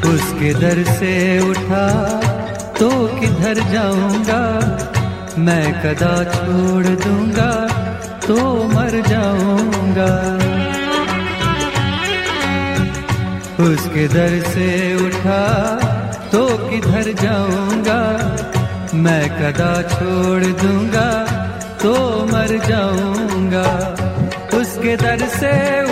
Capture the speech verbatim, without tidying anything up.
उसके दर से उठा तो किधर जाऊंगा, मैं कदा छोड़ दूंगा तो मर जाऊंगा। उसके दर से उठा तो किधर जाऊंगा, मैं कदा छोड़ दूंगा तो मर जाऊंगा। उसके दर से